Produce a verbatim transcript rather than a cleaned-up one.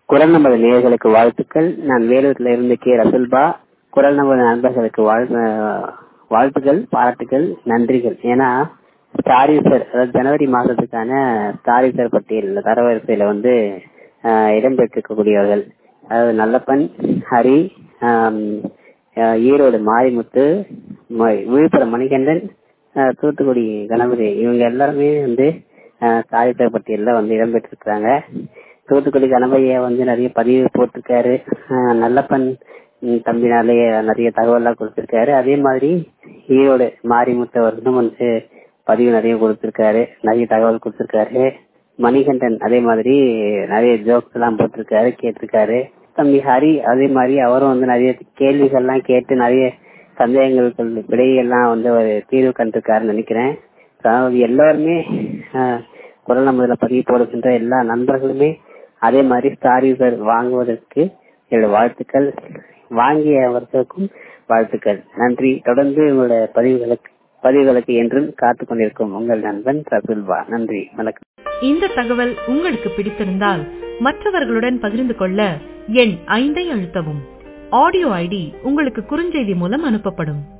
குரல் நமது நேயர்களுக்கு வாழ்த்துக்கள். நான் வேலூர்ல இருந்து கே ரசுல்பா. குரல் நமது நண்பர்களுக்கு வாழ் வாழ்த்துக்கள், பாராட்டுகள், நன்றிகள். ஏன்னா ஸ்டாரிசர், அதாவது ஜனவரி மாதத்துக்கான ஸ்டாரிசர் பட்டியல் தரவரிசையில வந்து ஆஹ் இடம்பெற்றிருக்கக்கூடியவர்கள், அதாவது நல்லப்பன், ஹரி, ஆஹ் ஈரோடு மாரிமுத்து, விழுப்புரம் மணிகண்டன், தூத்துக்குடி கணபதி, இவங்க எல்லாருமே வந்து ஸ்டாரிசர் பட்டியல்ல வந்து இடம்பெற்றிருக்கிறாங்க. தூத்துக்குடி கணபதியை வந்து நிறைய பதிவு போட்டிருக்காரு. நல்லப்பன் தம்பினாலே நிறைய தகவல்லாம் கொடுத்திருக்காரு. அதே மாதிரி ஈரோடு மாரிமுத்து அவர்களும் வந்து பதிவு நிறைய கொடுத்திருக்காரு, நிறைய தகவல் கொடுத்திருக்காரு. மணிகண்டன் அதே மாதிரி நிறைய ஜோக்ஸ் எல்லாம் போட்டிருக்காரு, கேட்டிருக்காரு. தம்பி ஹரி அதே மாதிரி அவரும் வந்து நிறைய கேள்விகள்லாம் கேட்டு நிறைய சந்தேகங்களுக்கு விடையெல்லாம் வந்து ஒரு தீர்வு கண்டிருக்காருன்னு நினைக்கிறேன். அதாவது எல்லாருமே குரல் நமதுல பதிவு போடுகின்ற எல்லா நண்பர்களுமே அதே மாதிரி ஸ்டாரிசர் வாங்குவதற்கு என்னோட வாழ்த்துக்கள், வாங்கியவர்களுக்கும் வாழ்த்துக்கள். நன்றி. தொடர்ந்து உங்களோட பதிவுகளுக்கு பதிவுகளுக்கு என்றும் காத்துக் கொண்டிருக்கும் உங்கள் நண்பன் ரசுல்பா. நன்றி, வணக்கம். இந்த தகவல் உங்களுக்கு பிடித்திருந்தால் மற்றவர்களுடன் பகிர்ந்து கொள்ள எண் ஐந்தை அழுத்தவும். ஆடியோ ஐடி உங்களுக்கு குறுஞ்செய்தி மூலம் அனுப்பப்படும்.